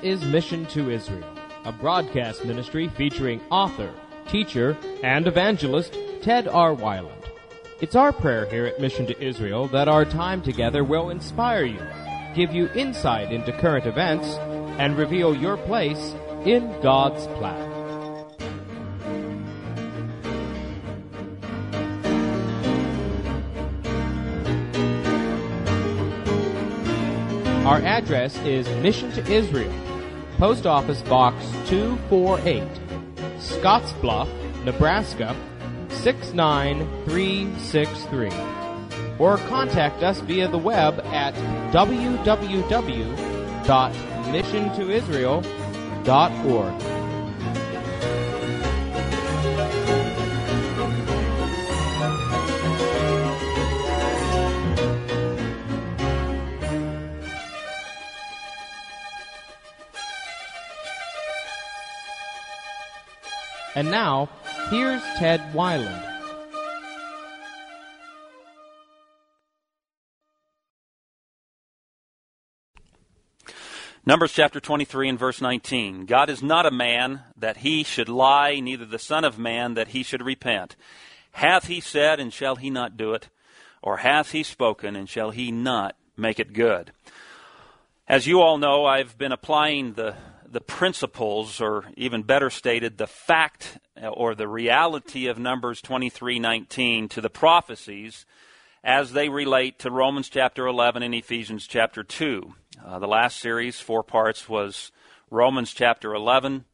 is Mission to Israel, a broadcast ministry featuring author, teacher, and evangelist Ted R. Weiland. It's our prayer here at Mission to Israel that our time together will inspire you, give you insight into current events, and reveal your place in God's plan. Our address is Mission to Israel, Post Office Box 248, Scottsbluff, Nebraska 69363. Or contact us via the web at www.missiontoisrael.org. And now, here's Ted Weiland. Numbers chapter 23 and verse 19. God is not a man that he should lie, neither the Son of Man that he should repent. Hath he said, and shall he not do it? Or hath he spoken, and shall he not make it good? As you all know, I've been applying the principles, or even better stated, the fact or the reality of Numbers 23:19 to the prophecies as they relate to Romans chapter 11 and Ephesians chapter 2. The last series, 4 parts, was Romans chapter 11,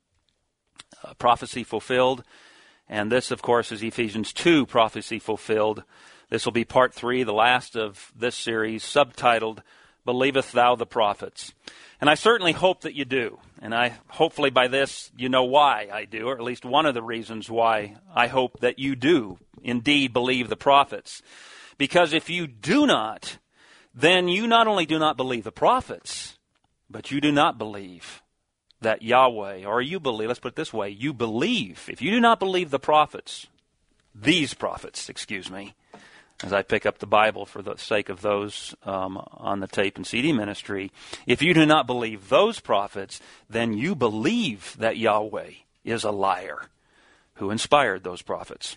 prophecy fulfilled, and this, of course, is Ephesians 2, prophecy fulfilled. This will be part 3, the last of this series, subtitled, Believest Thou the Prophets? And I certainly hope that you do. And hopefully by this you know why I do, or at least one of the reasons why I hope that you do indeed believe the prophets. Because if you do not, then you not only do not believe the prophets, but you do not believe that Yahweh, or you believe, let's put it this way, you believe. If you do not believe the prophets, these prophets, as I pick up the Bible for the sake of those on the tape and CD ministry, if you do not believe those prophets, then you believe that Yahweh is a liar who inspired those prophets.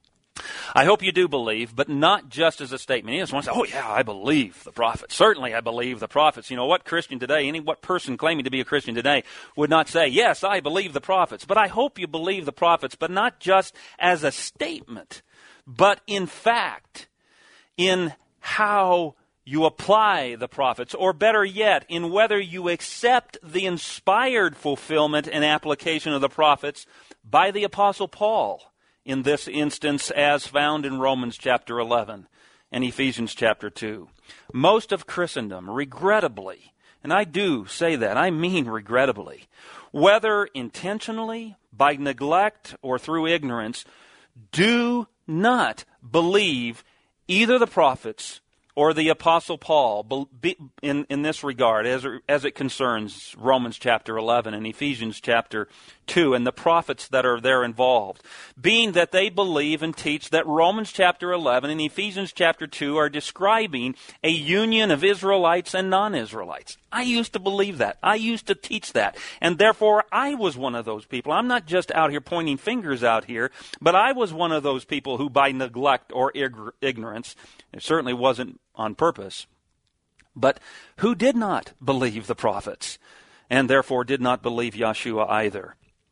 I hope you do believe, but not just as a statement. You just want to say, oh yeah, I believe the prophets. Certainly I believe the prophets. You know, what Christian today, what person claiming to be a Christian today would not say, yes, I believe the prophets. But I hope you believe the prophets, but not just as a statement, but in fact, in how you apply the prophets, or better yet, in whether you accept the inspired fulfillment and application of the prophets by the Apostle Paul, in this instance as found in Romans chapter 11 and Ephesians chapter 2. Most of Christendom, regrettably, and I do say that, I mean regrettably, whether intentionally, by neglect, or through ignorance, do not believe either the prophets or the Apostle Paul in this regard as it concerns Romans chapter 11 and Ephesians chapter 2 and the prophets that are there involved, being that they believe and teach that Romans chapter 11 and Ephesians chapter 2 are describing a union of Israelites and non-Israelites. I used to believe that. I used to teach that. And therefore, I was one of those people. I'm not just out here pointing fingers out here, but I was one of those people who by neglect or ignorance, it certainly wasn't on purpose, but who did not believe the prophets and therefore did not believe Yeshua either.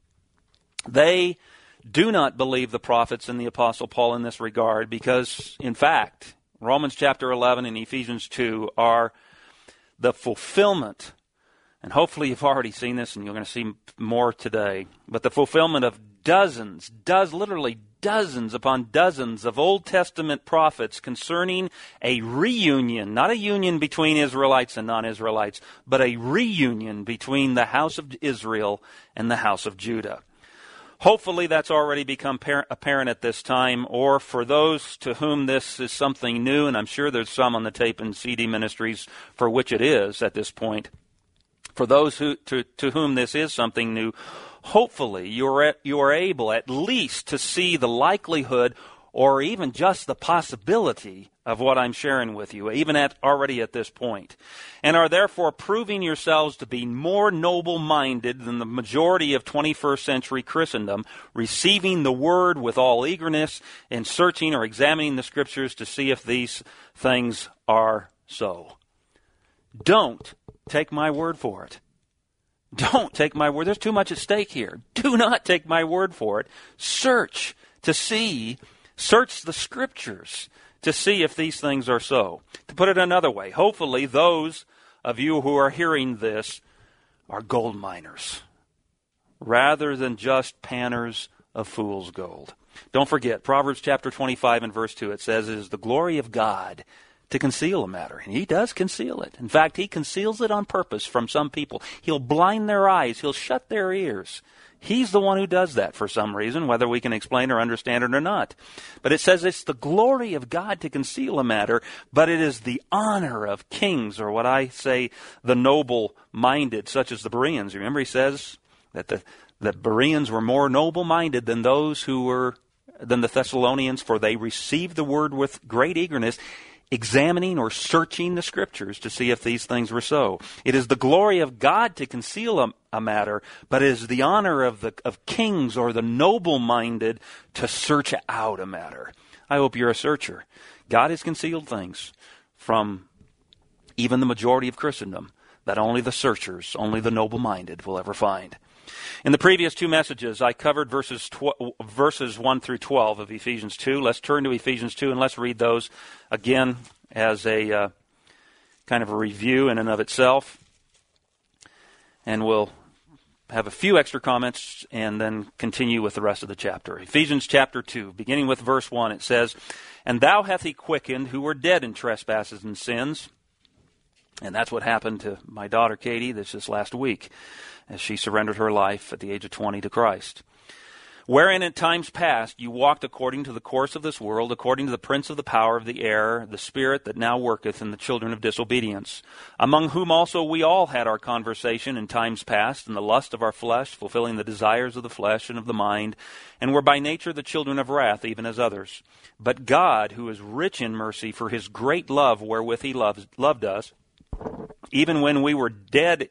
They do not believe the prophets and the Apostle Paul in this regard because, in fact, Romans chapter 11 and Ephesians 2 are the fulfillment, and hopefully you've already seen this and you're going to see more today, but the fulfillment of literally dozens upon dozens of Old Testament prophets concerning a reunion, not a union between Israelites and non-Israelites, but a reunion between the house of Israel and the house of Judah. Hopefully that's already become apparent at this time, or for those to whom this is something new, and I'm sure there's some on the tape and CD ministries for which it is at this point. For those to whom this is something new, hopefully you are able at least to see the likelihood or even just the possibility of what I'm sharing with you, even already at this point, and are therefore proving yourselves to be more noble-minded than the majority of 21st century Christendom, receiving the Word with all eagerness and searching or examining the Scriptures to see if these things are so. Don't take my word for it. Don't take my word. There's too much at stake here. Do not take my word for it. Search the Scriptures to see if these things are so. To put it another way, hopefully those of you who are hearing this are gold miners rather than just panners of fool's gold. Don't forget, Proverbs chapter 25 and verse 2, it says, it is the glory of God to conceal a matter. And He does conceal it. In fact, He conceals it on purpose from some people. He'll blind their eyes. He'll shut their ears. He's the one who does that for some reason, whether we can explain or understand it or not. But it says it's the glory of God to conceal a matter, but it is the honor of kings, or what I say, the noble-minded, such as the Bereans. Remember, he says that the Bereans were more noble-minded than than the Thessalonians, for they received the word with great eagerness, examining or searching the Scriptures to see if these things were so. It is the glory of God to conceal a matter, but it is the honor of kings or the noble-minded to search out a matter. I hope you're a searcher. God has concealed things from even the majority of Christendom that only the searchers, only the noble-minded will ever find. In the previous two messages, I covered verses 1 through 12 of Ephesians 2. Let's turn to Ephesians 2 and let's read those again as a kind of a review in and of itself. And we'll have a few extra comments and then continue with the rest of the chapter. Ephesians chapter 2, beginning with verse 1, it says, "And thou hath He quickened who were dead in trespasses and sins." And that's what happened to my daughter Katie this last week, as she surrendered her life at the age of 20 to Christ. "Wherein in times past you walked according to the course of this world, according to the prince of the power of the air, the spirit that now worketh in the children of disobedience, among whom also we all had our conversation in times past, in the lust of our flesh, fulfilling the desires of the flesh and of the mind, and were by nature the children of wrath, even as others. But God, who is rich in mercy, for His great love wherewith He loved us, even when we were dead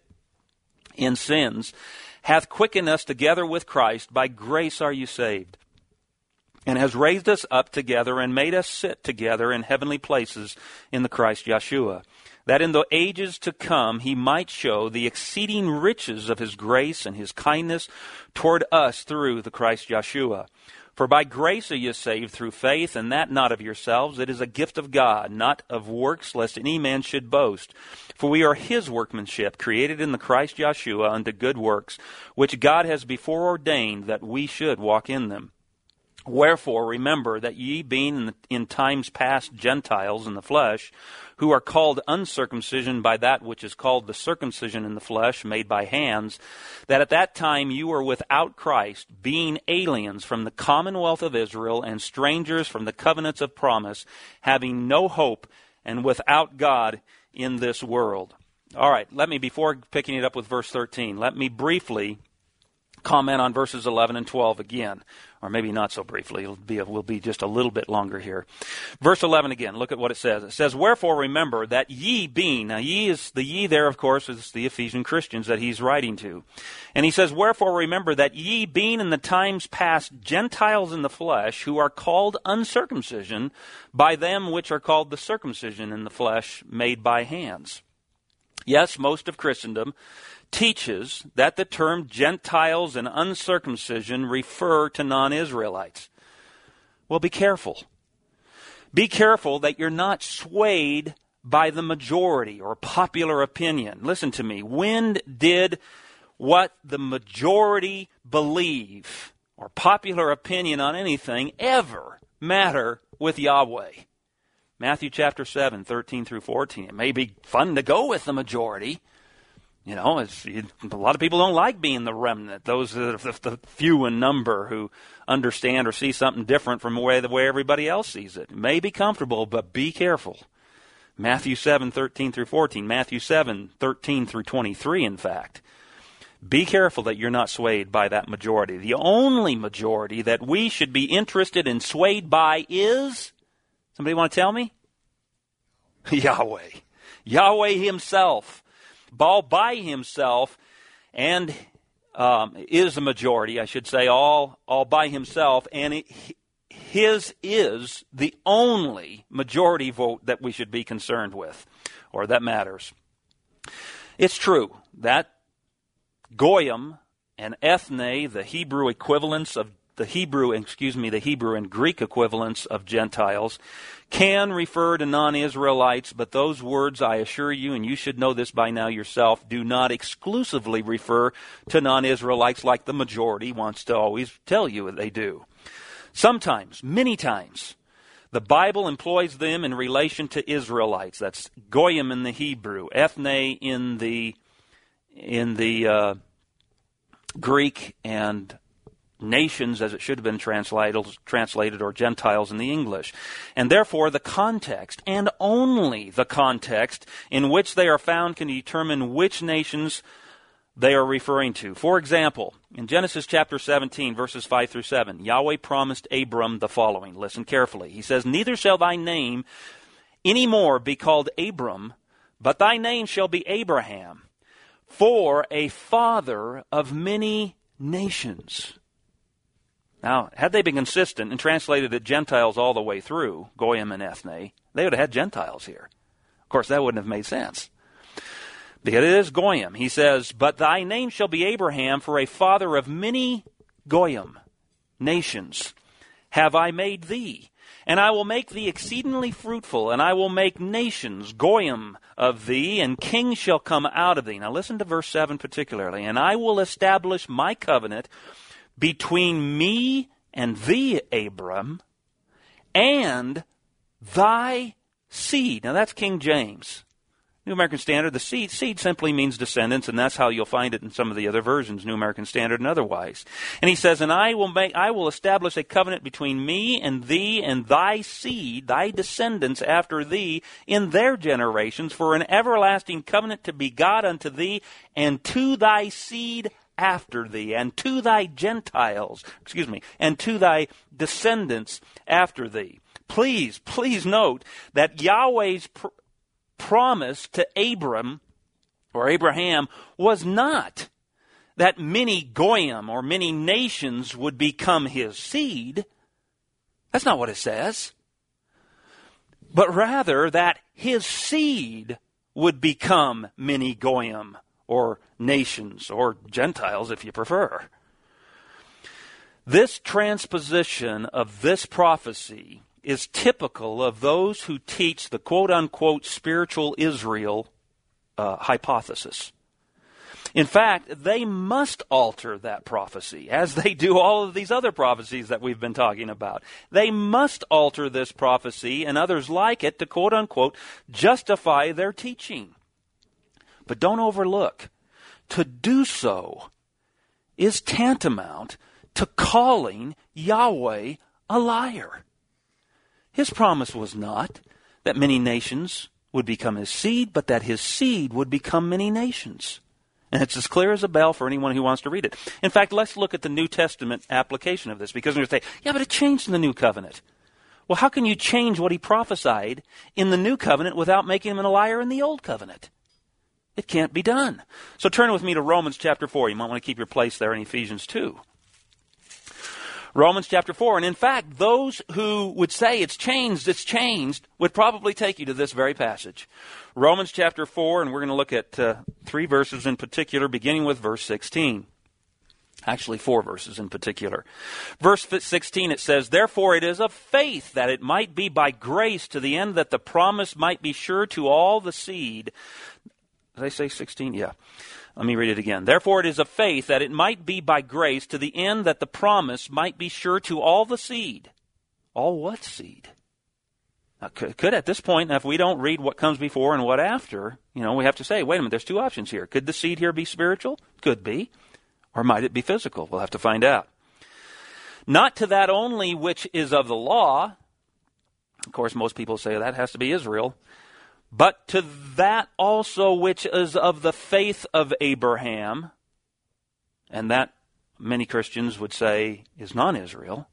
in sins, hath quickened us together with Christ. By grace are you saved, and has raised us up together and made us sit together in heavenly places in the Christ Yeshua, that in the ages to come He might show the exceeding riches of His grace and His kindness toward us through the Christ Yeshua. For by grace are ye saved through faith, and that not of yourselves. It is a gift of God, not of works, lest any man should boast. For we are His workmanship, created in the Christ Yeshua unto good works, which God has before ordained that we should walk in them. Wherefore remember that ye, being in times past Gentiles in the flesh, who are called uncircumcision by that which is called the circumcision in the flesh, made by hands, that at that time you were without Christ, being aliens from the commonwealth of Israel, and strangers from the covenants of promise, having no hope, and without God in this world." All right, before picking it up with verse 13, let me briefly comment on verses 11 and 12 again. Or maybe not so briefly. We'll be just a little bit longer here. Verse 11 again. Look at what it says. It says, "Wherefore remember that ye being," now the ye there, of course, is the Ephesian Christians that he's writing to. And he says, "Wherefore remember that ye being in the times past Gentiles in the flesh, who are called uncircumcision by them which are called the circumcision in the flesh, made by hands." Yes, most of Christendom teaches that the term Gentiles and uncircumcision refer to non-Israelites. Well, be careful. Be careful that you're not swayed by the majority or popular opinion. Listen to me. When did what the majority believe or popular opinion on anything ever matter with Yahweh? Matthew chapter 7, 13 through 14. It may be fun to go with the majority. You know, a lot of people don't like being the remnant, those that are the few in number who understand or see something different from the way everybody else sees it. It may be comfortable, but be careful. Matthew 7, 13 through 14. Matthew 7, 13 through 23, in fact. Be careful that you're not swayed by that majority. The only majority that we should be interested and swayed by is, somebody want to tell me? Yahweh. Yahweh himself. All by himself, and is a majority, I should say, all by himself, and his is the only majority vote that we should be concerned with, or that matters. It's true that Goyim and ethne, the Hebrew equivalents of the Hebrew and Greek equivalents of Gentiles, can refer to non-Israelites, but those words, I assure you, and you should know this by now yourself, do not exclusively refer to non-Israelites like the majority wants to always tell you they do. Sometimes, many times, the Bible employs them in relation to Israelites. That's Goyim in the Hebrew, ethne in the Greek, and nations, as it should have been translated, or Gentiles in the English. And therefore, the context, and only the context in which they are found, can determine which nations they are referring to. For example, in Genesis chapter 17, verses 5 through 7, Yahweh promised Abram the following. Listen carefully. He says, "Neither shall thy name any more be called Abram, but thy name shall be Abraham, for a father of many nations." Now, had they been consistent and translated it Gentiles all the way through, Goyim and ethne, they would have had Gentiles here. Of course, that wouldn't have made sense, because it is Goyim. He says, "But thy name shall be Abraham, for a father of many Goyim, nations, have I made thee. And I will make thee exceedingly fruitful, and I will make nations, Goyim, of thee, and kings shall come out of thee." Now listen to verse 7 particularly. "And I will establish my covenant between me and thee, Abram, and thy seed." Now that's King James. New American Standard, the seed simply means descendants, and that's how you'll find it in some of the other versions, New American Standard and otherwise. And he says, "And I will establish a covenant between me and thee and thy seed, thy descendants after thee, in their generations, for an everlasting covenant to be God unto thee, and to thy seed after thee, and to thy and to thy descendants after thee." Please note that Yahweh's promise to Abram, or Abraham, was not that many Goyim, or many nations, would become his seed. That's not what it says. But rather that his seed would become many Goyim, or nations, or Gentiles if you prefer. This transposition of this prophecy is typical of those who teach the quote-unquote spiritual Israel hypothesis. In fact, they must alter that prophecy, as they do all of these other prophecies that we've been talking about. They must alter this prophecy and others like it to quote-unquote justify their teaching. But don't overlook, to do so is tantamount to calling Yahweh a liar. His promise was not that many nations would become his seed, but that his seed would become many nations. And it's as clear as a bell for anyone who wants to read it. In fact, let's look at the New Testament application of this, because you're going to say, yeah, but it changed in the New Covenant. Well, how can you change what he prophesied in the New Covenant without making him a liar in the Old Covenant? It can't be done. So turn with me to Romans chapter 4. You might want to keep your place there in Ephesians 2. Romans chapter 4. And in fact, those who would say it's changed, would probably take you to this very passage. Romans chapter 4, and we're going to look at 3 verses in particular, beginning with verse 16. Actually, 4 verses in particular. Verse 16, it says, "Therefore it is of faith that it might be by grace, to the end that the promise might be sure to all the seed." Did I say 16? Yeah. Let me read it again. "Therefore it is of faith that it might be by grace, to the end that the promise might be sure to all the seed." All what seed? Now, could at this point, if we don't read what comes before and what after, we have to say, wait a minute, there's 2 options here. Could the seed here be spiritual? Could be. Or might it be physical? We'll have to find out. "Not to that only which is of the law." Of course, most people say that has to be Israel. "But to that also which is of the faith of Abraham." and that many Christians would say is non-Israel,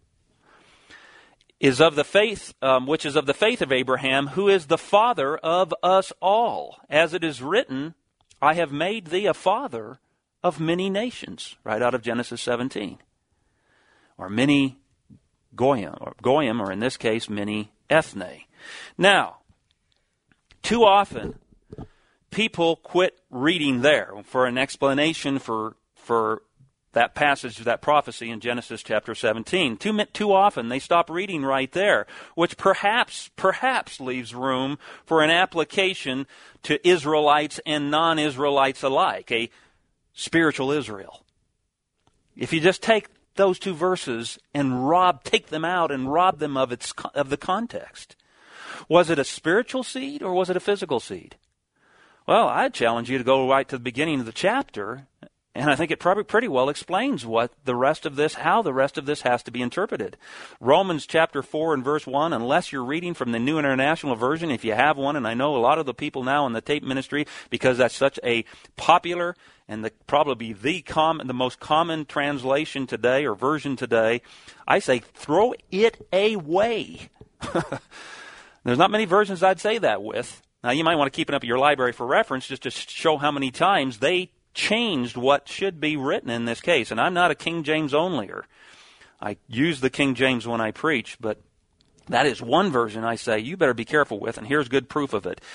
is of the faith, which is of the faith of Abraham, who is the father of us all. As it is written, I have made thee a father of many nations, right out of Genesis 17. Or many goyim, or in this case, many ethne. Now, too often, people quit reading there for an explanation for that passage, that prophecy in Genesis chapter 17. Too often they stop reading right there, which perhaps leaves room for an application to Israelites and non-Israelites alike, a spiritual Israel. If you just take those two verses and take them out and rob them of the context. Was it a spiritual seed or was it a physical seed? Well, I'd challenge you to go right to the beginning of the chapter, and I think it probably pretty well explains how the rest of this has to be interpreted. Romans chapter 4 and verse 1, unless you're reading from the New International Version, if you have one, and I know a lot of the people now in the tape ministry, because that's such a popular and probably the most common translation today or version today, I say throw it away. There's not many versions I'd say that with. Now, you might want to keep it up at your library for reference just to show how many times they changed what should be written in this case. And I'm not a King James onlyer. I use the King James when I preach, but that is one version I say you better be careful with, and here's good proof of it.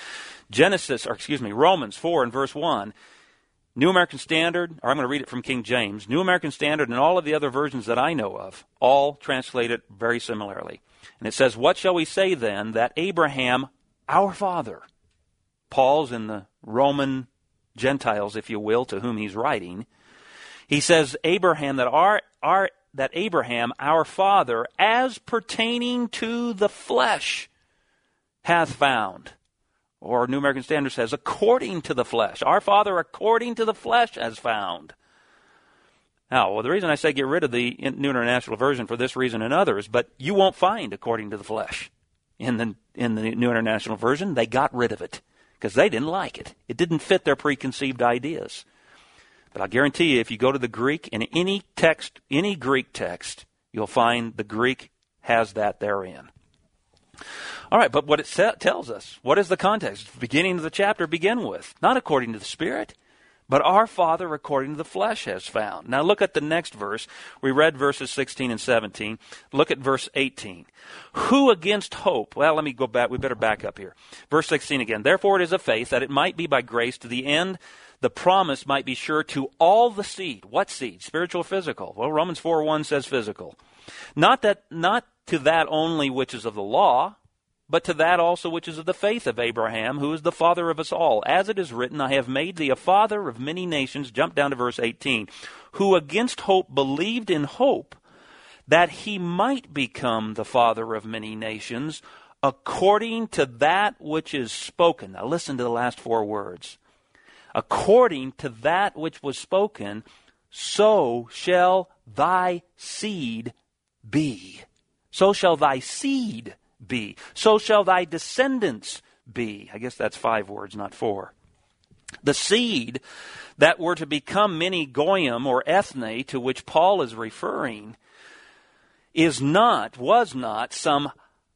Romans 4 and verse 1, New American Standard, or I'm going to read it from King James, New American Standard and all of the other versions that I know of, all translate it very similarly. And it says, what shall we say then that Abraham, our father, Paul's in the Roman Gentiles, if you will, to whom he's writing. He says, Abraham, that Abraham, our father, as pertaining to the flesh, hath found. Or New American Standard says, according to the flesh. Our father, according to the flesh, has found. Now, well, the reason I say get rid of the New International Version for this reason and others, but you won't find according to the flesh in the New International Version. They got rid of it because they didn't like it. It didn't fit their preconceived ideas. But I guarantee you, if you go to the Greek, in any Greek text, you'll find the Greek has that therein. All right, but what it tells us, what is the context? The beginning of the chapter begin with, not according to the Spirit, but our Father according to the flesh has found. Now look at the next verse. We read verses 16 and 17. Look at verse 18. Who against hope? Well, let me go back. We better back up here. Verse 16 again. Therefore it is of faith that it might be by grace to the end the promise might be sure to all the seed. What seed? Spiritual or physical? Well, Romans 4:1 says physical. Not to that only which is of the law, but to that also which is of the faith of Abraham, who is the father of us all. As it is written, I have made thee a father of many nations. Jump down to verse 18. Who against hope believed in hope that he might become the father of many nations, according to that which is spoken. Now listen to the last four words. According to that which was spoken, so shall thy seed be. So shall thy seed be. So shall thy descendants be. I guess that's 5 words, not 4. The seed that were to become many goyim or ethne, to which Paul is referring, was not some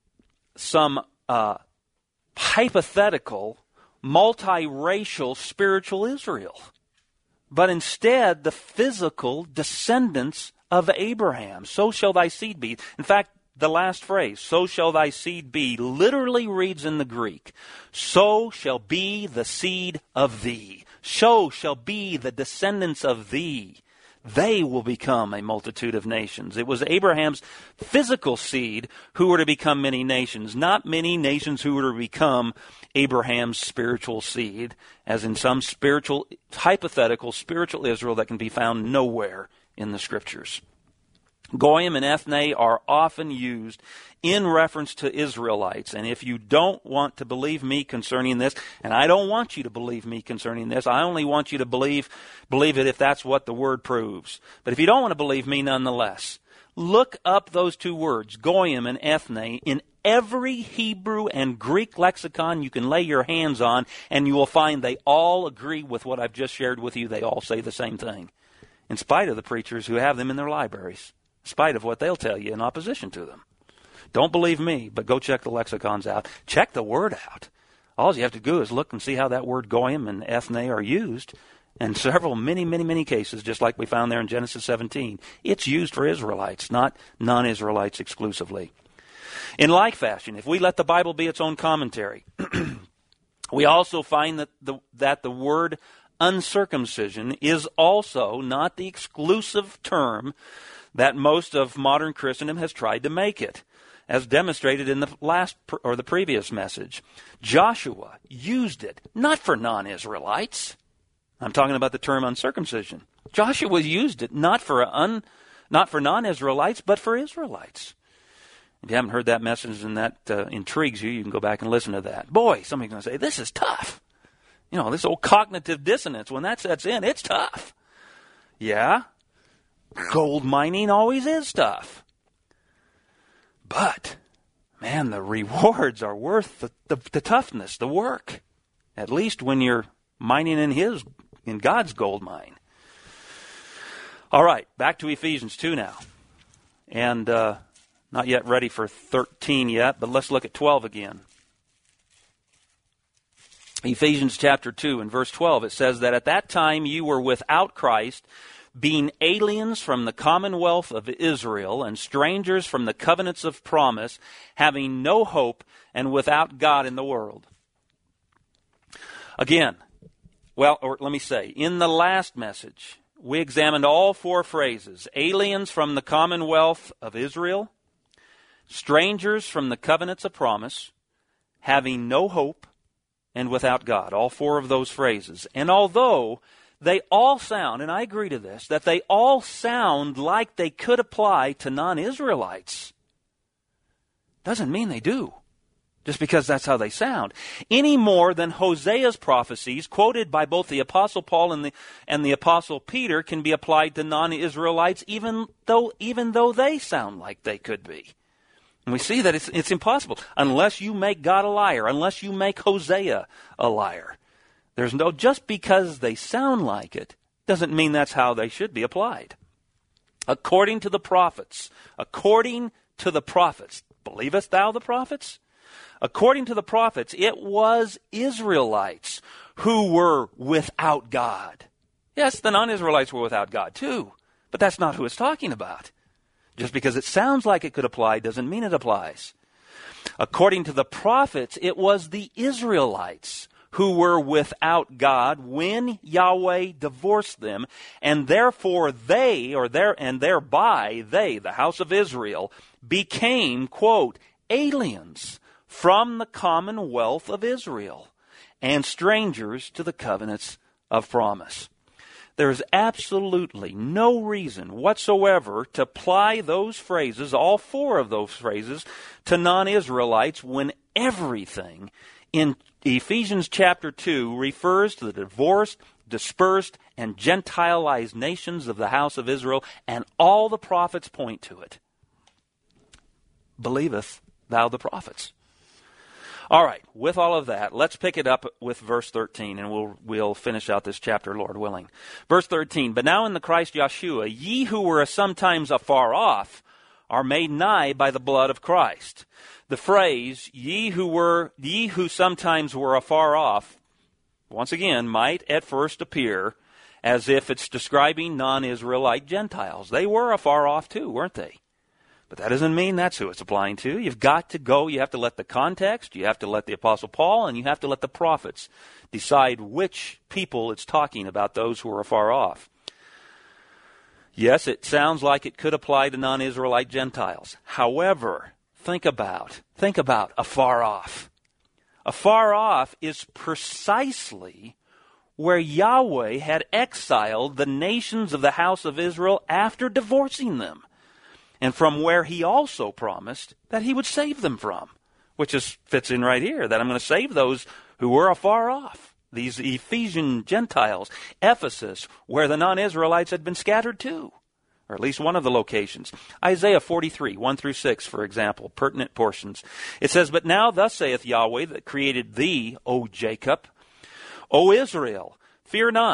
hypothetical, multiracial spiritual Israel, but instead the physical descendants of Abraham. So shall thy seed be. In fact, the last phrase, so shall thy seed be, literally reads in the Greek, so shall be the seed of thee. So shall be the descendants of thee. They will become a multitude of nations. It was Abraham's physical seed who were to become many nations, not many nations who were to become Abraham's spiritual seed, as in some hypothetical spiritual Israel that can be found nowhere in the Scriptures. Goyim and ethne are often used in reference to Israelites. And if you don't want to believe me concerning this, and I don't want you to believe me concerning this, I only want you to believe it if that's what the word proves. But if you don't want to believe me nonetheless, look up those two words, goyim and ethne, in every Hebrew and Greek lexicon you can lay your hands on, and you will find they all agree with what I've just shared with you. They all say the same thing. in spite of the preachers who have them in their libraries, in spite of what they'll tell you in opposition to them. Don't believe me, but go check the lexicons out. Check the word out. All you have to do is look and see how that word goyim and ethne are used. And many cases, just like we found there in Genesis 17, it's used for Israelites, not non-Israelites exclusively. In like fashion, if we let the Bible be its own commentary, we also find that the word uncircumcision is also not the exclusive term that most of modern Christendom has tried to make it, as demonstrated in the previous message. Joshua used it not for non-Israelites. I'm talking about the term uncircumcision. Joshua used it not for non-Israelites, but for Israelites. If you haven't heard that message and that intrigues you, you can go back and listen to that. Boy, somebody's going to say, this is tough. This old cognitive dissonance, when that sets in, it's tough. Yeah, gold mining always is tough. But, man, the rewards are worth the toughness, the work. At least when you're mining in God's gold mine. All right, back to Ephesians 2 now. And not yet ready for 13 yet, but let's look at 12 again. Ephesians chapter 2 and verse 12, it says that at that time you were without Christ, being aliens from the commonwealth of Israel and strangers from the covenants of promise, having no hope and without God in the world. Again, in the last message, we examined all four phrases: aliens from the commonwealth of Israel, strangers from the covenants of promise, having no hope, and without God. All four of those phrases. And although they all sound, and I agree to this, that they all sound like they could apply to non-Israelites, doesn't mean they do, just because that's how they sound. Any more than Hosea's prophecies, quoted by both the Apostle Paul and the Apostle Peter, can be applied to non-Israelites, even though they sound like they could be. And we see that it's impossible unless you make God a liar, unless you make Hosea a liar. Just because they sound like it doesn't mean that's how they should be applied. According to the prophets, believest thou the prophets? According to the prophets, it was Israelites who were without God. Yes, the non-Israelites were without God too, but that's not who it's talking about. Just because it sounds like it could apply doesn't mean it applies. According to the prophets, it was the Israelites who were without God when Yahweh divorced them, and therefore thereby they, the house of Israel, became, quote, aliens from the commonwealth of Israel and strangers to the covenants of promise. There is absolutely no reason whatsoever to apply those phrases, all four of those phrases, to non-Israelites when everything in Ephesians chapter 2 refers to the divorced, dispersed, and Gentileized nations of the house of Israel, and all the prophets point to it. Believest thou the prophets? All right, with all of that, let's pick it up with verse 13, and we'll finish out this chapter, Lord willing. Verse 13, but now in the Christ Yeshua, ye who were sometimes afar off are made nigh by the blood of Christ. The phrase, ye who sometimes were afar off, once again, might at first appear as if it's describing non-Israelite Gentiles. They were afar off too, weren't they? But that doesn't mean that's who it's applying to. You've got to go, you have to let the context, you have to let the Apostle Paul, and you have to let the prophets decide which people it's talking about, those who are afar off. Yes, it sounds like it could apply to non-Israelite Gentiles. However, think about afar off. Afar off is precisely where Yahweh had exiled the nations of the house of Israel after divorcing them, and from where he also promised that he would save them from, which fits in right here, that I'm going to save those who were afar off, these Ephesian Gentiles, Ephesus, where the non-Israelites had been scattered to, or at least one of the locations. Isaiah 43, 1 through 6, for example, pertinent portions. It says, but now thus saith Yahweh that created thee, O Jacob, O Israel, fear not,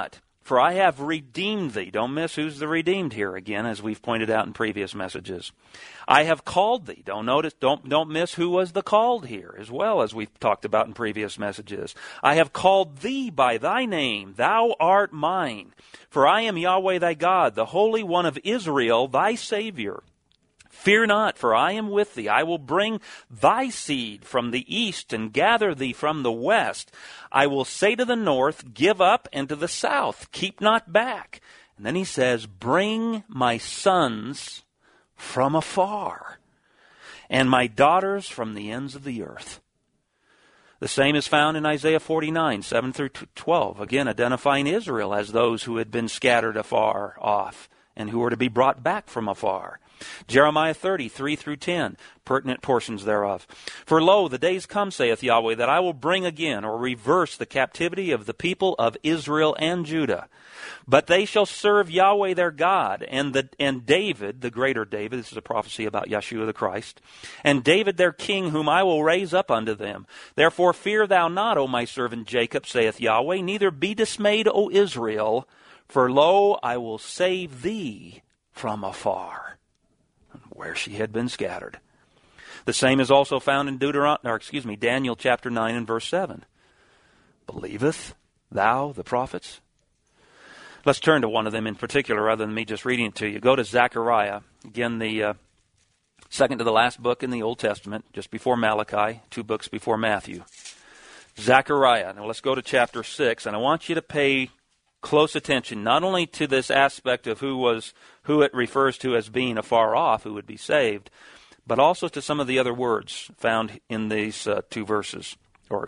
for I have redeemed thee. Don't miss who's the redeemed here again, as we've pointed out in previous messages. I have called thee. Don't miss who was the called here, as well as we've talked about in previous messages. I have called thee by thy name. Thou art mine. For I am Yahweh thy God, the Holy One of Israel, thy Savior. Fear not, for I am with thee. I will bring thy seed from the east and gather thee from the west. I will say to the north, give up, and to the south, keep not back. And then he says, bring my sons from afar, and my daughters from the ends of the earth. The same is found in Isaiah 49, 7 through 12, again identifying Israel as those who had been scattered afar off and who were to be brought back from afar. Jeremiah 30, 3 through 10, pertinent portions thereof. For lo, the days come, saith Yahweh, that I will bring again or reverse the captivity of the people of Israel and Judah. But they shall serve Yahweh their God, and David, the greater David, this is a prophecy about Yeshua the Christ, and David their king, whom I will raise up unto them. Therefore fear thou not, O my servant Jacob, saith Yahweh, neither be dismayed, O Israel, for lo, I will save thee from afar, where she had been scattered. The same is also found in Daniel chapter 9 and verse 7. Believeth thou the prophets? Let's turn to one of them in particular rather than me just reading it to you. Go to Zechariah, again the second to the last book in the Old Testament, just before Malachi, 2 books before Matthew. Zechariah. Now let's go to chapter 6, and I want you to pay close attention not only to this aspect of who it refers to as being afar off, who would be saved, but also to some of the other words found in these 2 verses, or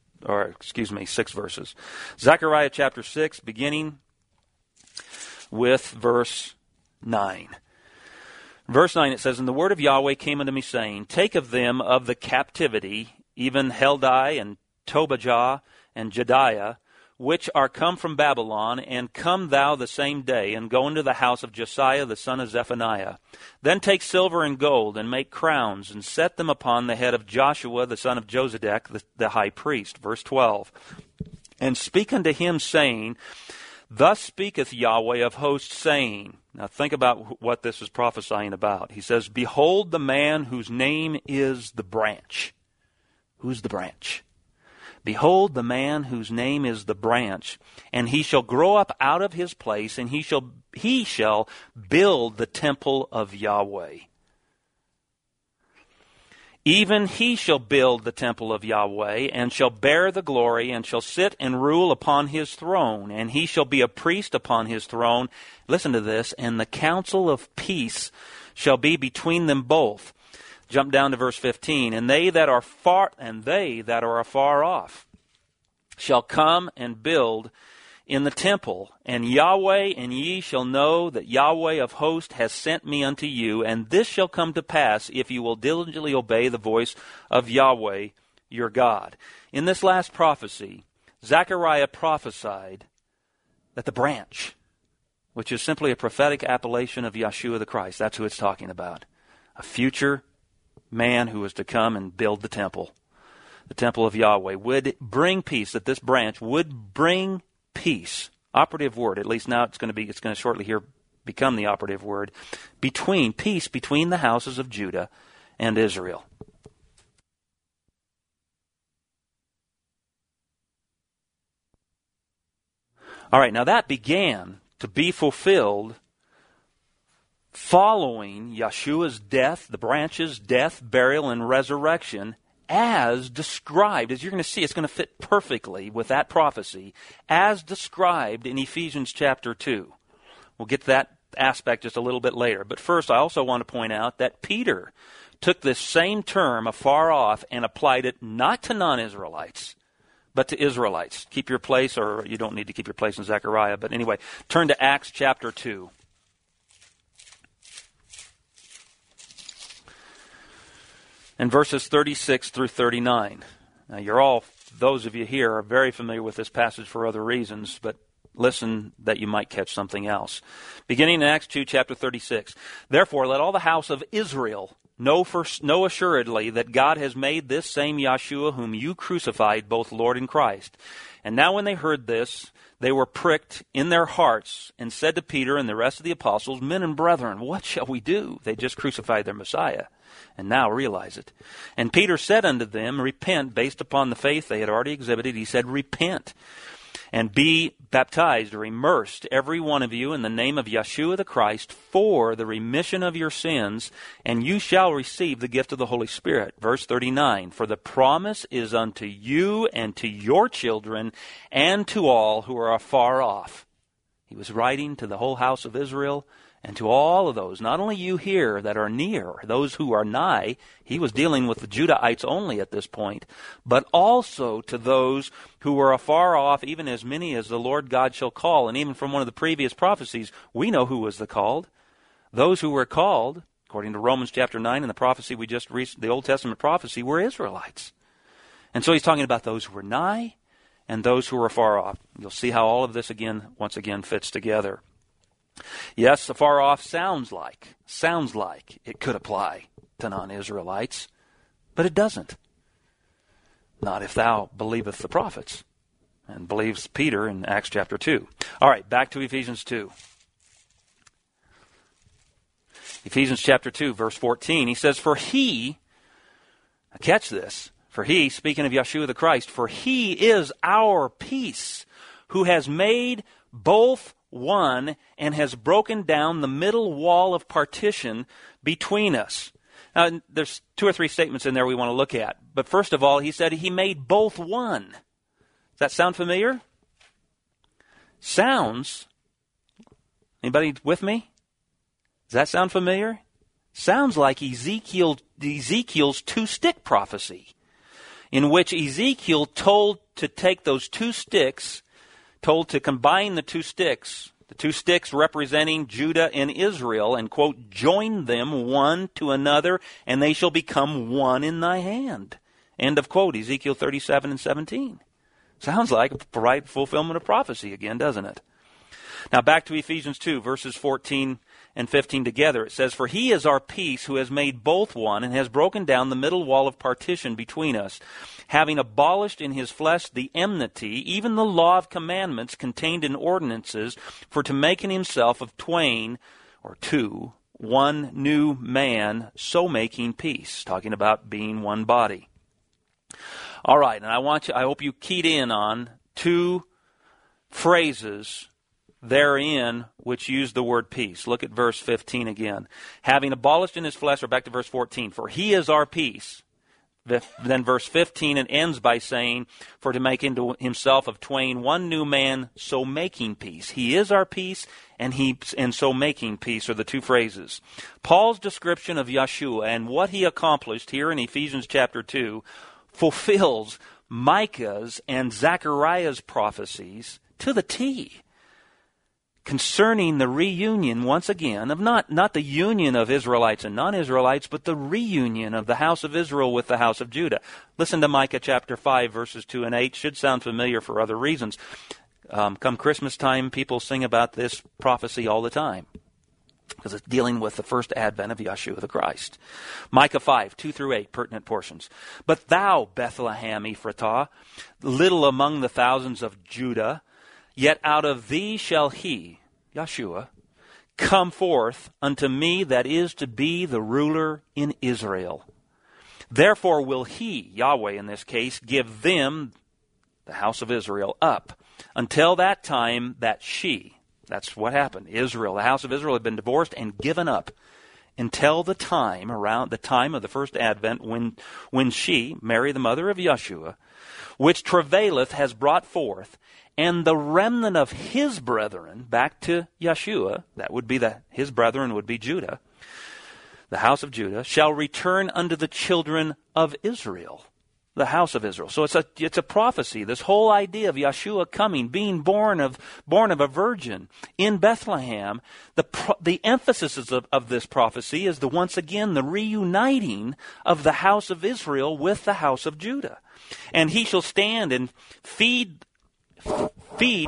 6 verses. Zechariah chapter 6, beginning with verse 9. Verse 9, it says, And the word of Yahweh came unto me, saying, Take of them of the captivity, even Heldai and Tobijah and Jediah, which are come from Babylon, and come thou the same day, and go into the house of Josiah the son of Zephaniah. Then take silver and gold, and make crowns, and set them upon the head of Joshua the son of Josedek, the high priest. Verse 12. And speak unto him, saying, Thus speaketh Yahweh of hosts, saying, now think about what this is prophesying about. He says, Behold the man whose name is the branch. Who's the branch? Behold the man whose name is the branch, and he shall grow up out of his place, and he shall build the temple of Yahweh. Even he shall build the temple of Yahweh, and shall bear the glory, and shall sit and rule upon his throne, and he shall be a priest upon his throne. Listen to this, and the counsel of peace shall be between them both. Jump down to verse 15. And they that are afar off shall come and build in the temple, and Yahweh and ye shall know that Yahweh of hosts has sent me unto you, and this shall come to pass if you will diligently obey the voice of Yahweh your God. In this last prophecy, Zechariah prophesied that the branch, which is simply a prophetic appellation of Yeshua the Christ, that's who it's talking about, a future man who was to come and build the temple of Yahweh, would bring peace, that this branch would bring peace, operative word, at least now it's going to shortly here become the operative word, peace between the houses of Judah and Israel. All right, now that began to be fulfilled following Yeshua's death, the branch's death, burial, and resurrection, as described, as you're going to see, it's going to fit perfectly with that prophecy, as described in Ephesians chapter 2. We'll get to that aspect just a little bit later. But first, I also want to point out that Peter took this same term, afar off, and applied it not to non-Israelites, but to Israelites. Keep your place, or you don't need to keep your place in Zechariah. But anyway, turn to Acts chapter 2. And verses 36 through 39. Now those of you here are very familiar with this passage for other reasons, but listen that you might catch something else. Beginning in Acts 2, chapter 36. Therefore, let all the house of Israel know assuredly that God has made this same Yeshua whom you crucified both Lord and Christ. And now when they heard this, they were pricked in their hearts and said to Peter and the rest of the apostles, Men and brethren, what shall we do? They just crucified their Messiah and now realize it. And Peter said unto them, Repent, based upon the faith they had already exhibited. He said, Repent and be baptized or immersed, every one of you, in the name of Yeshua the Christ, for the remission of your sins, and you shall receive the gift of the Holy Spirit. Verse 39, For the promise is unto you and to your children and to all who are afar off. He was writing to the whole house of Israel and to all of those, not only you here that are near, those who are nigh. He was dealing with the Judahites only at this point, but also to those who are afar off, even as many as the Lord God shall call. And even from one of the previous prophecies, we know who was the called. Those who were called, according to Romans chapter 9 and the prophecy we just read, the Old Testament prophecy, were Israelites. And so he's talking about those who were nigh and those who are far off. You'll see how all of this once again fits together. Yes, afar off sounds like it could apply to non-Israelites, but it doesn't. Not if thou believest the prophets, and believes Peter in Acts chapter 2. All right, back to Ephesians 2. Ephesians chapter 2, verse 14, he says, For he, catch this, for he, speaking of Yeshua the Christ, for he is our peace, who has made both one and has broken down the middle wall of partition between us. Now, there's 2 or 3 statements in there we want to look at. But first of all, he said he made both one. Does that sound familiar? Sounds. Anybody with me? Does that sound familiar? Sounds like Ezekiel's 2-stick prophecy, in which Ezekiel told to take those 2 sticks, told to combine the 2 sticks representing Judah and Israel, and, quote, join them one to another, and they shall become one in thy hand. End of quote, Ezekiel 37 and 17. Sounds like a right fulfillment of prophecy again, doesn't it? Now back to Ephesians 2, verses 14 and 15 together. It says, For he is our peace, who has made both one, and has broken down the middle wall of partition between us, having abolished in his flesh the enmity, even the law of commandments contained in ordinances, for to make in himself of twain, or two, one new man, so making peace. Talking about being one body. All right, and I hope you keyed in on 2 phrases therein which use the word peace. Look at verse 15 again. Having abolished in his flesh, or back to verse 14, for he is our peace. Then verse 15, it ends by saying, for to make into himself of twain one new man, so making peace. He is our peace, and so making peace are the 2 phrases. Paul's description of Yeshua and what he accomplished here in Ephesians chapter 2 fulfills Micah's and Zechariah's prophecies to the T, concerning the reunion, once again, of not the union of Israelites and non-Israelites, but the reunion of the house of Israel with the house of Judah. Listen to Micah chapter 5, verses 2 and 8. Should sound familiar for other reasons. Come Christmas time, people sing about this prophecy all the time, because it's dealing with the first advent of Yeshua the Christ. Micah 5, 2 through 8, pertinent portions. But thou, Bethlehem Ephratah, little among the thousands of Judah, yet out of thee shall he, Yeshua, come forth unto me that is to be the ruler in Israel. Therefore will he, Yahweh in this case, give them, the house of Israel, up until that time that she, that's what happened, Israel, the house of Israel had been divorced and given up until the time, around the time of the first advent, when she, Mary the mother of Yeshua, which travaileth, has brought forth, and the remnant of his brethren, back to Yeshua, that would be his brethren would be Judah, the house of Judah, shall return unto the children of Israel, the house of Israel. So it's a prophecy, this whole idea of Yeshua coming, being born of a virgin in Bethlehem. The emphasis of this prophecy is once again the reuniting of the house of Israel with the house of Judah. And he shall stand and feed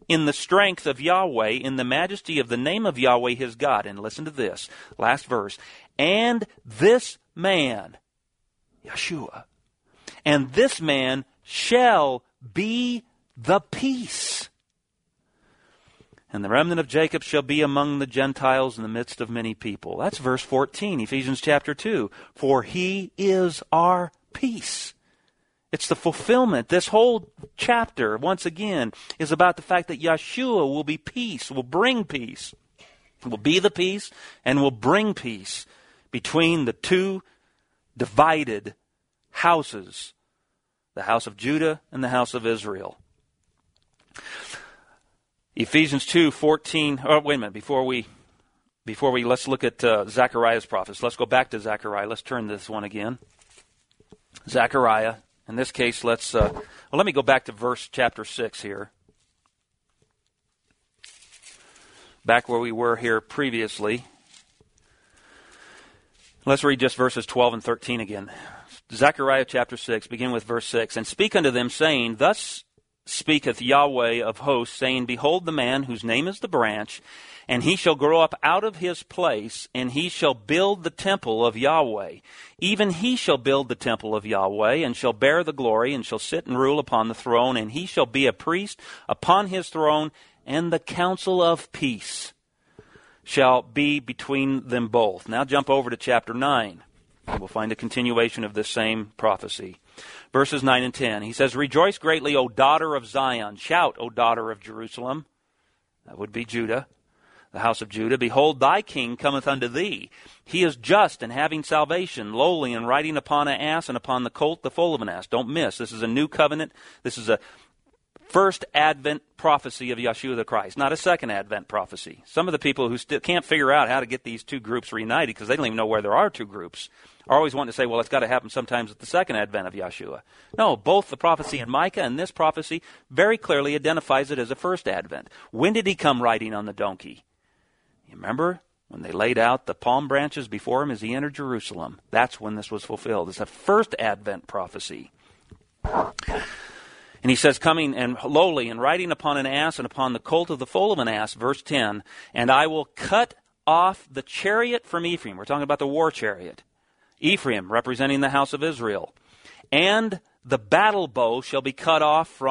in the strength of Yahweh, in the majesty of the name of Yahweh his God. And listen to this, last verse. And this man, Yeshua, and this man shall be the peace. And the remnant of Jacob shall be among the Gentiles in the midst of many people. That's verse 14, Ephesians chapter 2. For he is our peace. It's the fulfillment. This whole chapter, once again, is about the fact that Yeshua will be peace, will bring peace. Will be the peace and will bring peace between the two divided houses, the house of Judah and the house of Israel. Ephesians 2:14. Oh, wait a minute. Before we let's look at Zechariah's prophecy. Let's go back to Zechariah. Let's turn to this one again. Zechariah. In this case, let me go back to chapter 6 here. Back where we were here previously. Let's read just verses 12 and 13 again. Zechariah chapter 6, begin with verse 6. And speak unto them, saying, Thus speaketh Yahweh of hosts, saying, Behold the man whose name is the branch, and he shall grow up out of his place, and he shall build the temple of Yahweh. Even he shall build the temple of Yahweh, and shall bear the glory, and shall sit and rule upon the throne, and he shall be a priest upon his throne, and the counsel of peace shall be between them both. Now jump over to chapter 9. We'll find a continuation of this same prophecy. Verses 9 and 10. He says, Rejoice greatly, O daughter of Zion. Shout, O daughter of Jerusalem. That would be Judah, the house of Judah. Behold, thy king cometh unto thee. He is just and having salvation, lowly and riding upon an ass, and upon the colt the foal of an ass. Don't miss. This is a new covenant. This is a first Advent prophecy of Yeshua the Christ, not a second Advent prophecy. Some of the people who still can't figure out how to get these two groups reunited, because they don't even know where there are two groups, are always wanting to say, well, it's got to happen sometimes at the second Advent of Yeshua. No, both the prophecy in Micah and this prophecy very clearly identifies it as a first Advent. When did he come riding on the donkey? You remember when they laid out the palm branches before him as he entered Jerusalem? That's when this was fulfilled. It's a first Advent prophecy. And he says, coming and lowly and riding upon an ass and upon the colt of the foal of an ass, verse 10, and I will cut off the chariot from Ephraim. We're talking about the war chariot. Ephraim, representing the house of Israel. And the battle bow shall be cut off,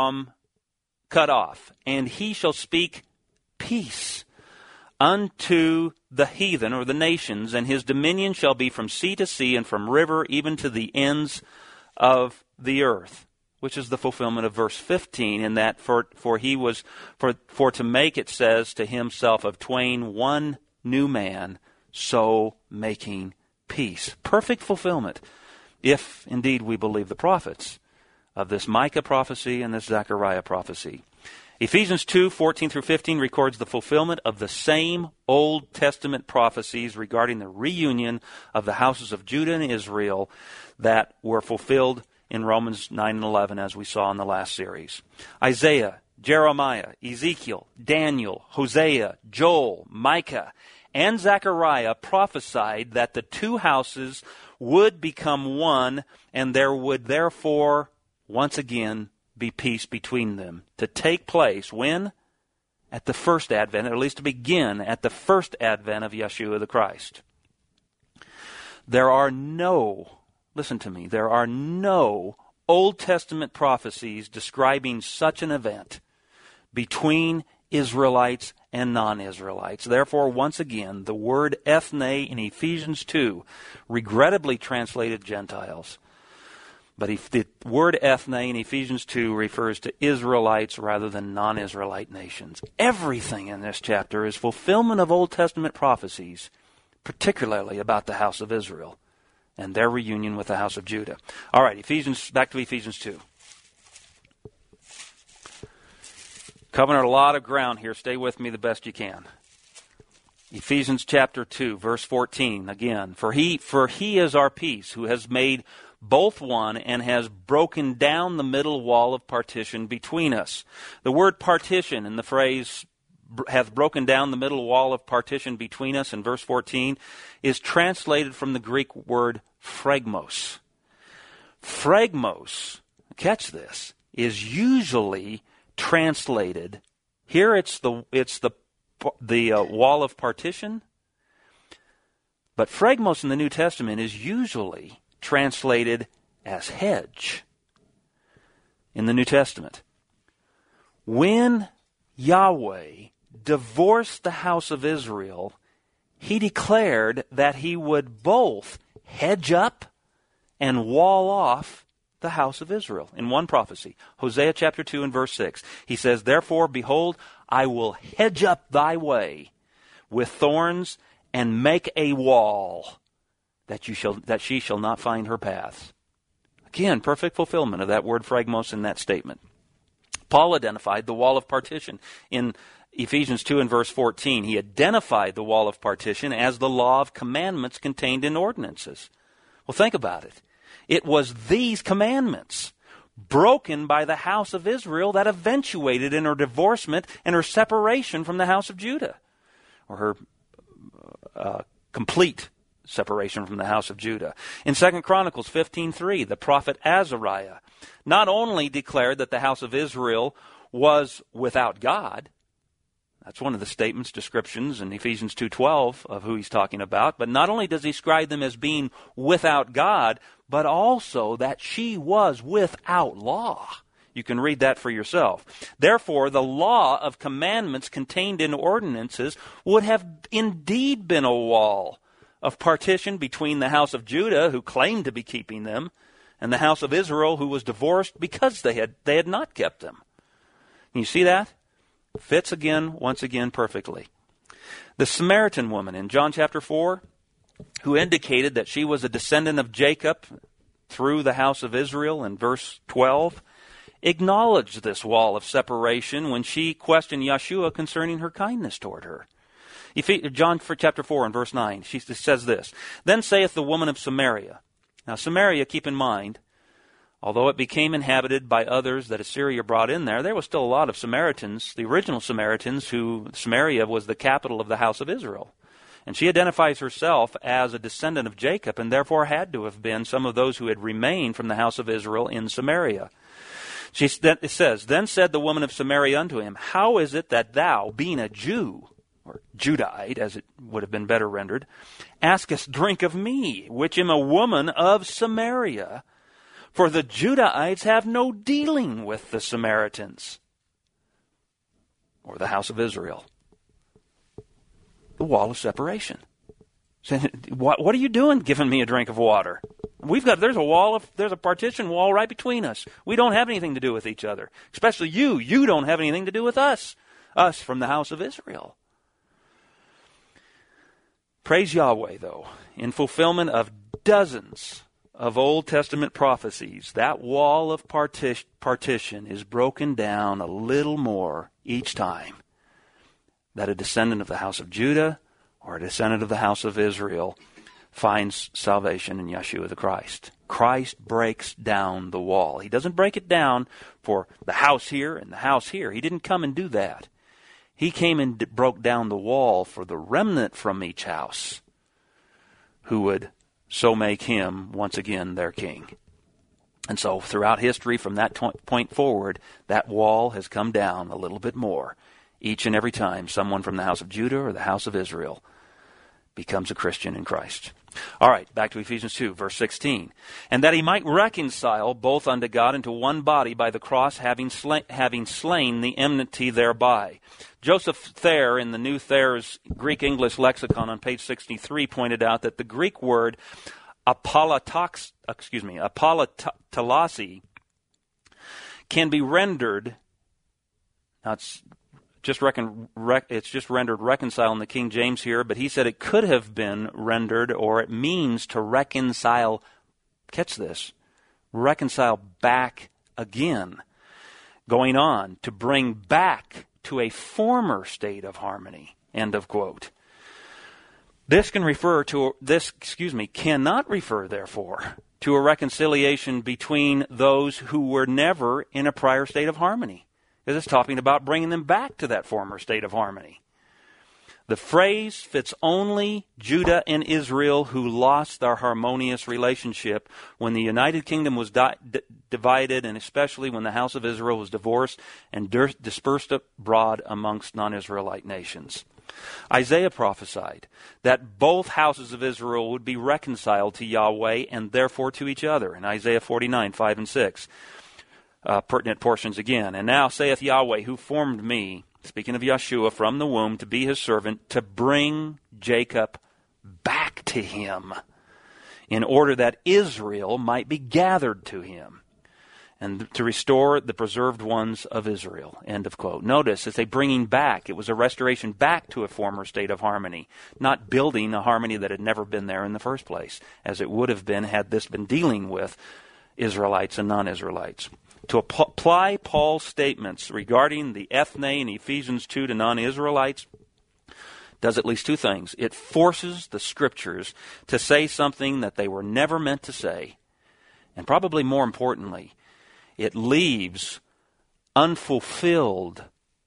and he shall speak peace unto the heathen, or the nations, and his dominion shall be from sea to sea, and from river even to the ends of the earth. Which is the fulfillment of verse 15, in that for to make, it says, to himself of twain one new man, so making peace. Perfect fulfillment, if indeed we believe the prophets of this Micah prophecy and this Zechariah prophecy. Ephesians 2:14 through 15 records the fulfillment of the same Old Testament prophecies regarding the reunion of the houses of Judah and Israel that were fulfilled in Romans 9 and 11, as we saw in the last series. Isaiah, Jeremiah, Ezekiel, Daniel, Hosea, Joel, Micah, and Zechariah prophesied that the two houses would become one, and there would therefore once again be peace between them. To take place when? At the first advent, or at least to begin at the first advent of Yeshua the Christ. There are no Old Testament prophecies describing such an event between Israelites and non-Israelites. Therefore, once again, the word ethne in Ephesians 2, regrettably translated Gentiles. But the word ethne in Ephesians 2 refers to Israelites rather than non-Israelite nations. Everything in this chapter is fulfillment of Old Testament prophecies, particularly about the house of Israel and their reunion with the house of Judah. All right, back to Ephesians 2. Covering a lot of ground here. Stay with me the best you can. Ephesians chapter 2, verse 14, again. For he is our peace, who has made both one and has broken down the middle wall of partition between us. The word partition in the phrase hath broken down the middle wall of partition between us in verse 14 is translated from the Greek word phragmos. Phragmos, catch this, is usually translated Here it's the wall of partition. But phragmos in the New Testament is usually translated as hedge in the New Testament. When Yahweh divorced the house of Israel, he declared that he would both hedge up and wall off the house of Israel in one prophecy. Hosea chapter 2 and verse 6. He says, "Therefore, behold, I will hedge up thy way with thorns and make a wall that she shall not find her paths." Again, perfect fulfillment of that word phragmos in that statement. Paul identified the wall of partition in Ephesians 2 and verse 14. He identified the wall of partition as the law of commandments contained in ordinances. Well, think about it. It was these commandments broken by the house of Israel that eventuated in her divorcement and her separation from the house of Judah, or her complete separation from the house of Judah. In 2 Chronicles 15:3, the prophet Azariah not only declared that the house of Israel was without God, that's one of the statements, descriptions in Ephesians 2:12 of who he's talking about, but not only does he describe them as being without God, but also that she was without law. You can read that for yourself. Therefore, the law of commandments contained in ordinances would have indeed been a wall of partition between the house of Judah, who claimed to be keeping them, and the house of Israel, who was divorced because they had not kept them. Can you see that? Fits once again perfectly. The Samaritan woman in John chapter 4, who indicated that she was a descendant of Jacob through the house of Israel in verse 12, acknowledged this wall of separation when she questioned Yeshua concerning her kindness toward her. John chapter 4 and verse 9, she says this, "Then saith the woman of Samaria." Now Samaria, keep in mind, although it became inhabited by others that Assyria brought in there was still a lot of Samaritans, the original Samaritans, who Samaria was the capital of the house of Israel. And she identifies herself as a descendant of Jacob, and therefore had to have been some of those who had remained from the house of Israel in Samaria. It says, "Then said the woman of Samaria unto him, How is it that thou, being a Jew," or Judahite, as it would have been better rendered, "askest drink of me, which am a woman of Samaria? For the Judahites have no dealing with the Samaritans," or the house of Israel. The wall of separation. What are you doing giving me a drink of water? There's a partition wall right between us. We don't have anything to do with each other. Especially you. You don't have anything to do with us. Us from the house of Israel. Praise Yahweh, though, in fulfillment of dozens of Old Testament prophecies, that wall of partition is broken down a little more each time that a descendant of the house of Judah or a descendant of the house of Israel finds salvation in Yeshua the Christ. Christ breaks down the wall. He doesn't break it down for the house here and the house here. He didn't come and do that. He came and broke down the wall for the remnant from each house who would so make him once again their king. And so throughout history, from that point forward, that wall has come down a little bit more each and every time someone from the house of Judah or the house of Israel becomes a Christian in Christ. All right, back to Ephesians 2, verse 16. "And that he might reconcile both unto God into one body by the cross, having slain the enmity thereby." Joseph Thayer, in the New Thayer's Greek-English lexicon on page 63, pointed out that the Greek word apolatelasi can be rendered, now it's just rendered reconcile in the King James here, but he said it could have been rendered, or it means to reconcile, catch this, reconcile back again, going on, to bring back to a former state of harmony, end of quote. This cannot refer, therefore, to a reconciliation between those who were never in a prior state of harmony. Because it's talking about bringing them back to that former state of harmony. The phrase fits only Judah and Israel, who lost their harmonious relationship when the United Kingdom was divided, and especially when the house of Israel was divorced and dispersed abroad amongst non-Israelite nations. Isaiah prophesied that both houses of Israel would be reconciled to Yahweh and therefore to each other in Isaiah 49, 5 and 6. Pertinent portions again. And now saith Yahweh, who formed me, speaking of Yeshua, from the womb to be his servant, to bring Jacob back to him, in order that Israel might be gathered to him, and to restore the preserved ones of Israel. End of quote. Notice, it's a bringing back. It was a restoration back to a former state of harmony, not building a harmony that had never been there in the first place, as it would have been had this been dealing with Israelites and non-Israelites. To apply Paul's statements regarding the ethne in Ephesians 2 to non-Israelites does at least two things. It forces the Scriptures to say something that they were never meant to say, and probably more importantly, it leaves unfulfilled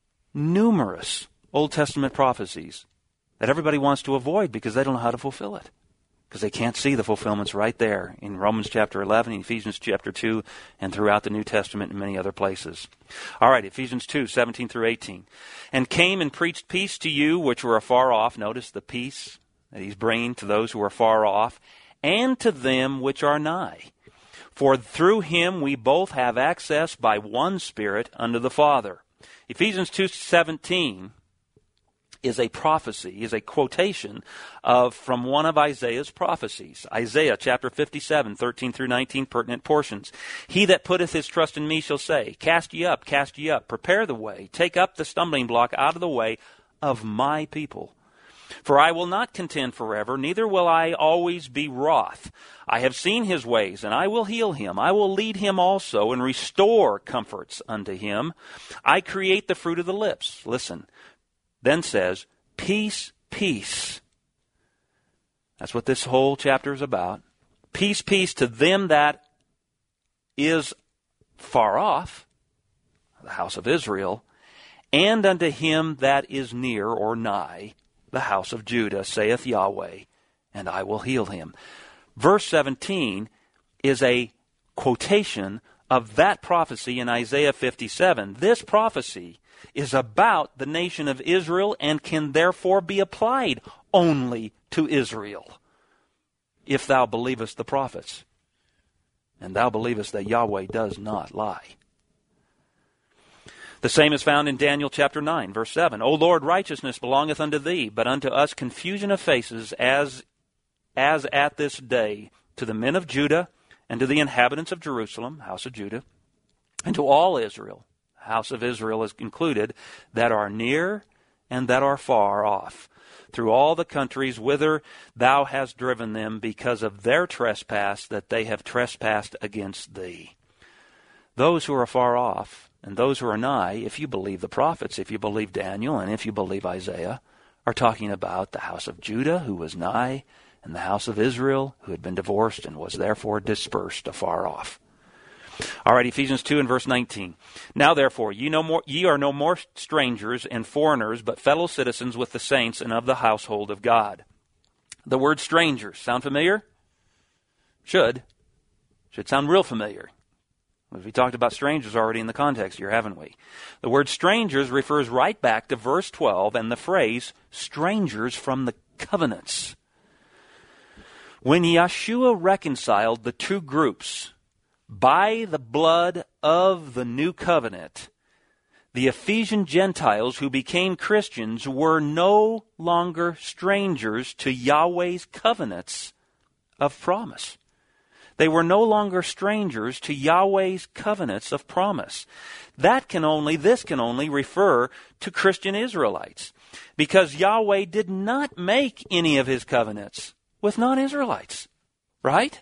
numerous Old Testament prophecies that everybody wants to avoid because they don't know how to fulfill it, because they can't see the fulfillments right there in Romans chapter 11, in Ephesians chapter 2, and throughout the New Testament and many other places. All right, Ephesians 2, 17 through 18. And came and preached peace to you which were afar off. Notice the peace that he's bringing to those who are far off, and to them which are nigh. For through him we both have access by one Spirit unto the Father. Ephesians 2:17 is a prophecy, is a quotation from one of Isaiah's prophecies. Isaiah chapter 57, 13 through 19, pertinent portions. He that putteth his trust in me shall say, cast ye up, prepare the way, take up the stumbling block out of the way of my people. For I will not contend forever, neither will I always be wroth. I have seen his ways, and I will heal him. I will lead him also, and restore comforts unto him. I create the fruit of the lips. Listen. Then says, peace, peace. That's what this whole chapter is about. Peace, peace to them that is far off, the house of Israel, and unto him that is near or nigh, the house of Judah, saith Yahweh, and I will heal him. Verse 17 is a quotation of that prophecy in Isaiah 57. This prophecy is about the nation of Israel and can therefore be applied only to Israel. If thou believest the prophets, and thou believest that Yahweh does not lie. The same is found in Daniel chapter 9, verse 7. O Lord, righteousness belongeth unto thee, but unto us confusion of faces as at this day, to the men of Judah, and to the inhabitants of Jerusalem, house of Judah, and to all Israel, house of Israel is included, that are near and that are far off, through all the countries whither thou hast driven them, because of their trespass that they have trespassed against thee. Those who are far off, and those who are nigh, if you believe the prophets, if you believe Daniel, and if you believe Isaiah, are talking about the house of Judah, who was nigh, and the house of Israel, who had been divorced and was therefore dispersed afar off. All right, Ephesians 2 and verse 19. Now therefore, ye are no more strangers and foreigners, but fellow citizens with the saints and of the household of God. The word strangers, sound familiar? Should sound real familiar. We talked about strangers already in the context here, haven't we? The word strangers refers right back to verse 12 and the phrase, strangers from the covenants. When Yeshua reconciled the two groups by the blood of the new covenant, the Ephesian Gentiles who became Christians were no longer strangers to Yahweh's covenants of promise. They were no longer strangers to Yahweh's covenants of promise. This can only refer to Christian Israelites, because Yahweh did not make any of his covenants with non-Israelites, right?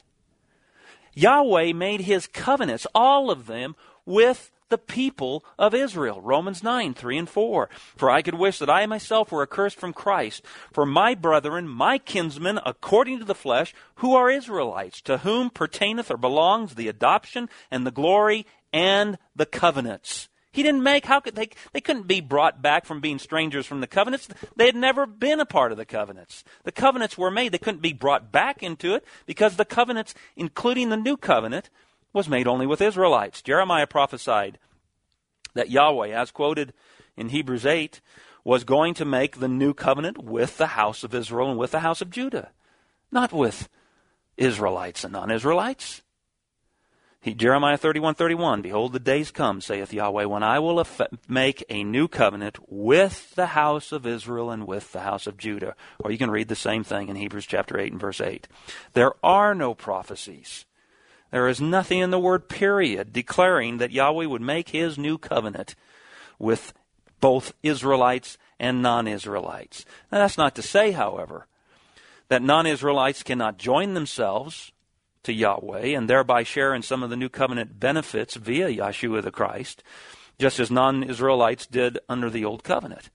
Yahweh made his covenants, all of them, with the people of Israel. Romans 9, 3 and 4. For I could wish that I myself were accursed from Christ, for my brethren, my kinsmen, according to the flesh, who are Israelites, to whom pertaineth or belongs the adoption and the glory and the covenants. He didn't make, how could they couldn't be brought back from being strangers from the covenants. They had never been a part of the covenants. The covenants were made. They couldn't be brought back into it because the covenants, including the new covenant, was made only with Israelites. Jeremiah prophesied that Yahweh, as quoted in Hebrews 8, was going to make the new covenant with the house of Israel and with the house of Judah, not with Israelites and non-Israelites. Jeremiah 31:31, behold, the days come, saith Yahweh, when I will make a new covenant with the house of Israel and with the house of Judah. Or you can read the same thing in Hebrews chapter 8 and verse 8. There are no prophecies. There is nothing in the word period declaring that Yahweh would make his new covenant with both Israelites and non-Israelites. Now, that's not to say, however, that non-Israelites cannot join themselves to Yahweh and thereby share in some of the new covenant benefits via Yeshua the Christ, just as non-Israelites did under the old covenant.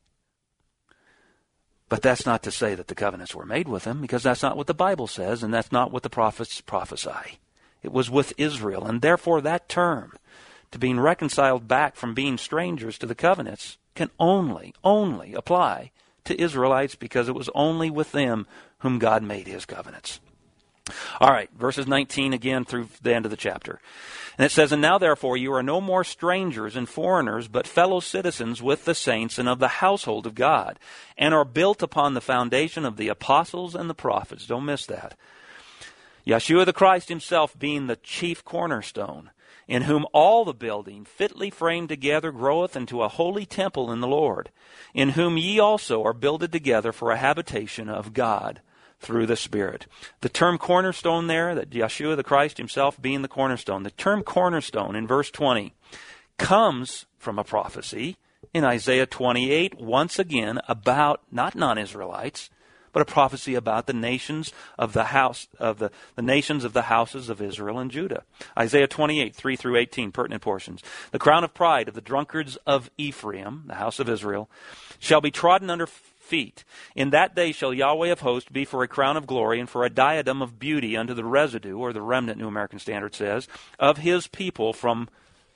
But that's not to say that the covenants were made with them, because that's not what the Bible says, and that's not what the prophets prophesy. It was with Israel, and therefore that term, to being reconciled back from being strangers to the covenants, can only apply to Israelites, because it was only with them whom God made his covenants. All right, verses 19 again through the end of the chapter. And it says, and now therefore you are no more strangers and foreigners, but fellow citizens with the saints and of the household of God, and are built upon the foundation of the apostles and the prophets. Don't miss that. Yeshua the Christ himself being the chief cornerstone, in whom all the building fitly framed together groweth into a holy temple in the Lord, in whom ye also are builded together for a habitation of God through the Spirit. The term cornerstone there, that Yeshua the Christ himself being the cornerstone, the term cornerstone in verse 20 comes from a prophecy in Isaiah 28, once again about not non-Israelites, but a prophecy about the nations of the house of the nations of the houses of Israel and Judah. Isaiah 28, 3 through 18, pertinent portions. The crown of pride of the drunkards of Ephraim, the house of Israel, shall be trodden under feet. In that day shall Yahweh of hosts be for a crown of glory and for a diadem of beauty unto the residue, or the remnant, New American Standard says, of his people from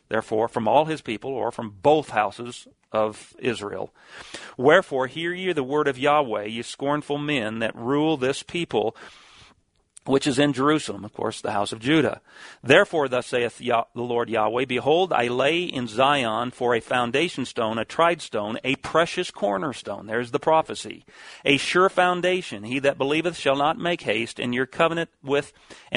all his people, or from both houses of Israel. Wherefore hear ye the word of Yahweh, ye scornful men that rule this people, which is in Jerusalem, of course, the house of Judah. Therefore, thus saith the Lord Yahweh, behold, I lay in Zion for a foundation stone, a tried stone, a precious cornerstone. There's the prophecy. A sure foundation. He that believeth shall not make haste, and your covenant with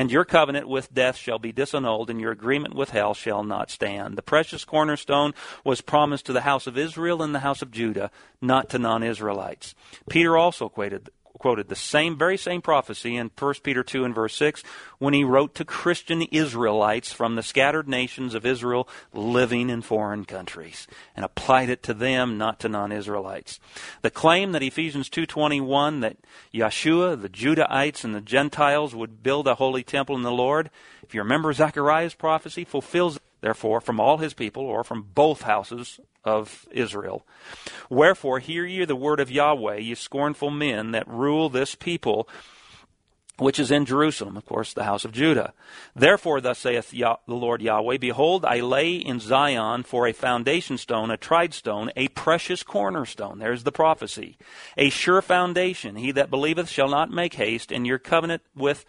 death shall be disannulled, and your agreement with hell shall not stand. The precious cornerstone was promised to the house of Israel and the house of Judah, not to non-Israelites. Peter also quoted the very same prophecy in 1 Peter 2 and verse 6 when he wrote to Christian Israelites from the scattered nations of Israel living in foreign countries, and applied it to them, not to non-Israelites. The claim that Ephesians 2:21 that Yeshua, the Judahites, and the Gentiles would build a holy temple in the Lord, if you remember Zechariah's prophecy, fulfills therefore from all his people, or from both houses of Israel. Wherefore hear ye the word of Yahweh, ye scornful men that rule this people, which is in Jerusalem, of course, the house of Judah. Therefore, thus saith the Lord Yahweh, behold, I lay in Zion for a foundation stone, a tried stone, a precious cornerstone. There's the prophecy. A sure foundation. He that believeth shall not make haste, and your covenant with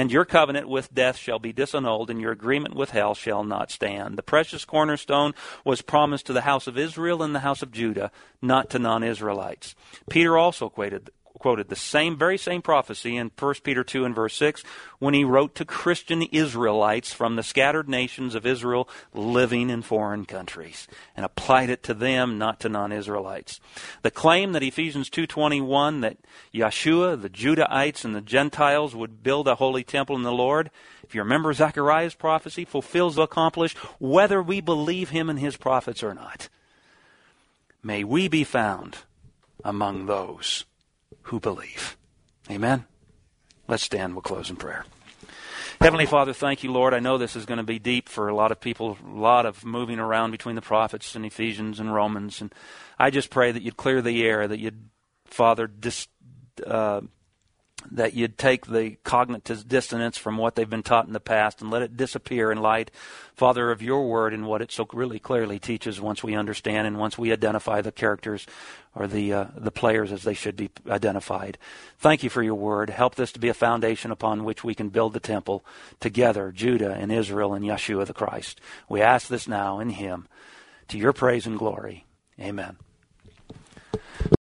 death shall be disannulled, and your agreement with hell shall not stand. The precious cornerstone was promised to the house of Israel and the house of Judah, not to non-Israelites. Peter also quoted the very same prophecy in 1 Peter 2 and verse 6 when he wrote to Christian Israelites from the scattered nations of Israel living in foreign countries, and applied it to them, not to non-Israelites. The claim that Ephesians 2:21 that Yeshua, the Judahites, and the Gentiles would build a holy temple in the Lord, if you remember Zechariah's prophecy, fulfills the accomplished whether we believe him and his prophets or not. May we be found among those who believe. Amen. Let's stand. We'll close in prayer. Heavenly Father, thank you, Lord. I know this is going to be deep for a lot of people, a lot of moving around between the prophets and Ephesians and Romans. And I just pray that you'd clear the air, that you'd, Father, that you'd take the cognitive dissonance from what they've been taught in the past and let it disappear in light, Father, of your word and what it so really clearly teaches once we understand and once we identify the characters or the players as they should be identified. Thank you for your word. Help this to be a foundation upon which we can build the temple together, Judah and Israel and Yeshua the Christ. We ask this now in him, to your praise and glory. Amen.